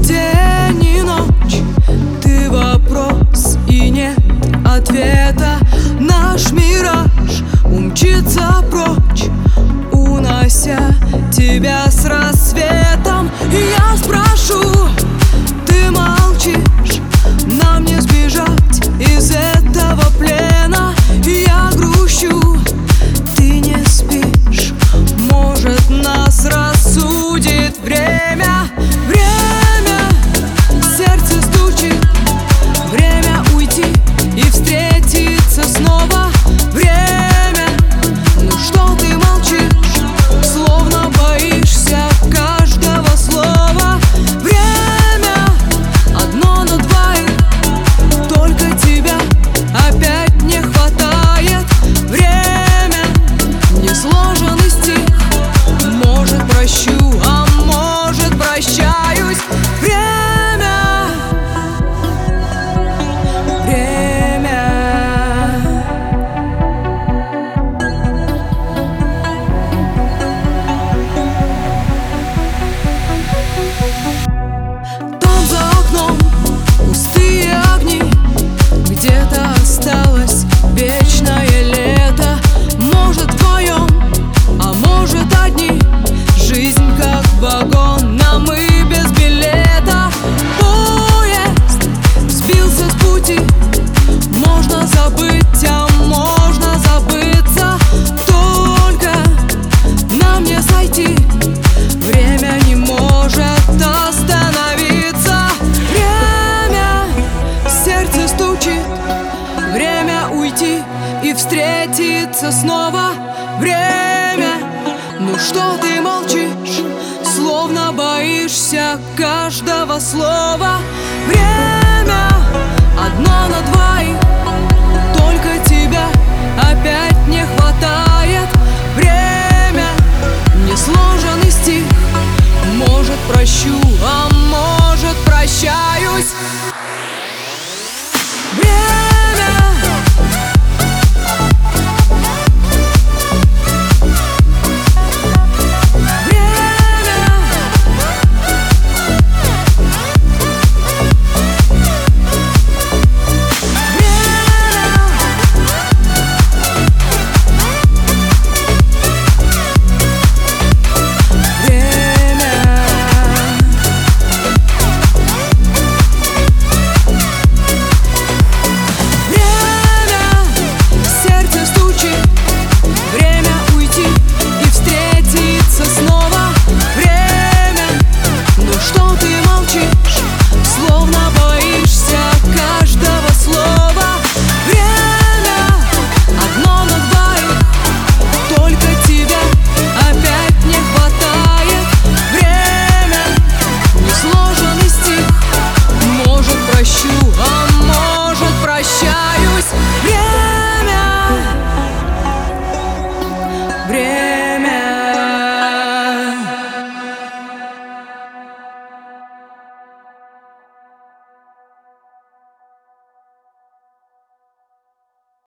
День и ночь, ты вопрос и нет ответа. Наш мираж умчится прочь, унося тебя с рассветом. И я спрошу, ты молчишь, нам не сбежать из этого плена. И я грущу, ты не спишь, может, нас рассудит время. Время, сердце стучит, время уйти и встретиться снова. Время, ну что ты молчишь, словно боишься каждого слова. Время, одно на двоих, только тебя опять не хватает. Время, несложный стих, может прощу, а может прощаюсь. Время, время. Там за окном пустые огни, где-то осталось вечное лето. Может вдвоем, а может одни, жизнь как вагон, а мы без билета. Поезд сбился с пути, можно забыть, а можно забыться. Только нам не сойти, время не может остановиться. Время, сердце стучит, время уйти и встретиться снова. Время, ну что ты молчишь, словно боишься каждого слова. Время, одно на двоих, только тебя опять не хватает. Время, несложный стих, может прощу, а может прощаюсь.